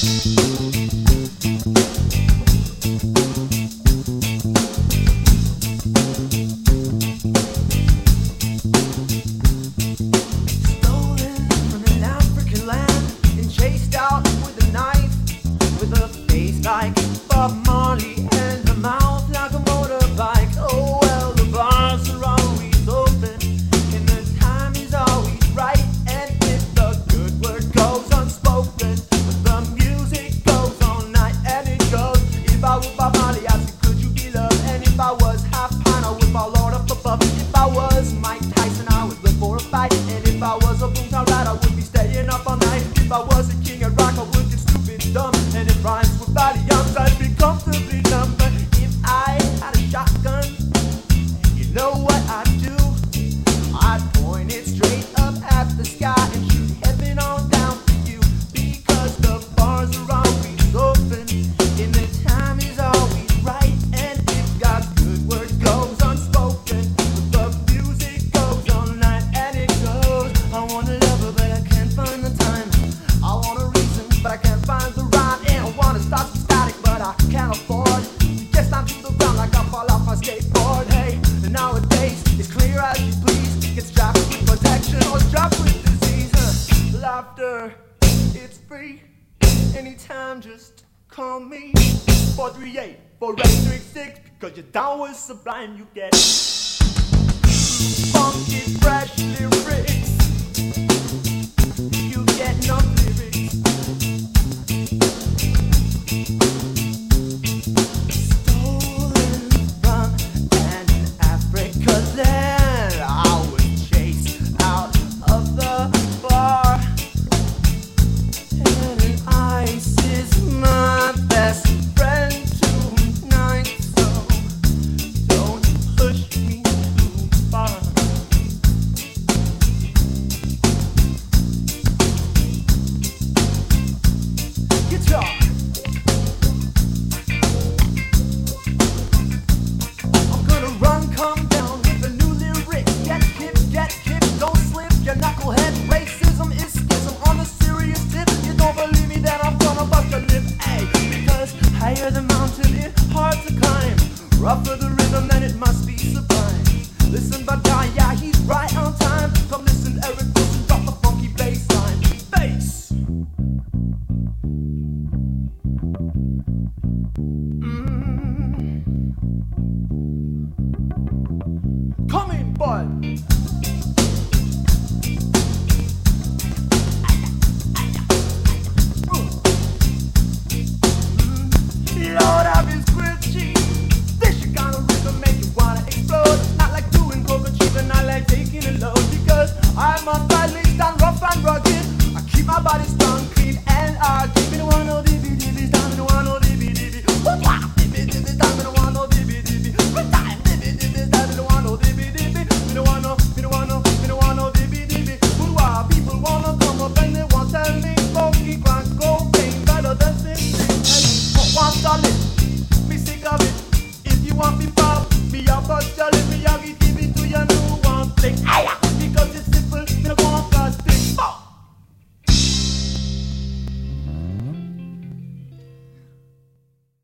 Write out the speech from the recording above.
Like Bob Marley and the mouth like a motorbike. Oh well, the bars are always open and the time is always right. And if the good word goes unspoken, the music goes all night and it goes. If I were Bob Marley, I'd say, could you be loved? And if I was half pine, I would my Lord up above. If I was Mike Tyson, I would look for a fight. And if I was a boomtown rat, I would be staying up all night. If I was a king of rock, I would get stupid dumb. And if rhymes were body arms, I'd be comfortably numb. But if I had a shotgun, you know what I'd do? I'd point it straight up at the sky and shoot heaven on down for you. Because the bars are always open and the time is always right. And if God's good word goes unspoken, the music goes all night and it goes. I wanna love her but I can't find the time. I want a reason but I can't find the rhyme. And I wanna stop some static but I can't afford to get down to the ground like I fall off my skateboard. Hey, and nowadays it's clear as you please. Get strapped with protection or strapped with disease. Laughter, it's free. Anytime, just call me 438-4836. Because you're down with Sublime, you get funky, fresh lyrics. You get no lyrics. Stolen from an Africa land. I was chased out of the bar. And ice is my best friend tonight. So don't push me too far. Guitar. I'm gonna run, come down with a new lyric. Get kicked, don't slip. Your knucklehead racism is schism. On a serious tip, you don't believe me, then I'm gonna bust your lip. Ay, because higher the mountain, it's hard to climb. Rougher the rhythm, then it must be sublime. Listen, but yeah, he's right on time. Come listen, Eric, listen, drop the funky bass line. Bass. Come in, bud. Lord, I've been squishy. This your kind of rhythm make you wanna explode. Not like doing coca cheap and not like taking a load. Because I'm on stylist and rough and rugged. I keep my body strong, clean and arty. Me no want no dibby down, me no want no dibby. Dibby down, me no want no dibby. Time dibby down, me no want no dibby. Me no want no dibby. Who people wanna come up and they want tell me funky crack cocaine better than this. Want solid, me sick of it. If you want me pop, me a bust your lip.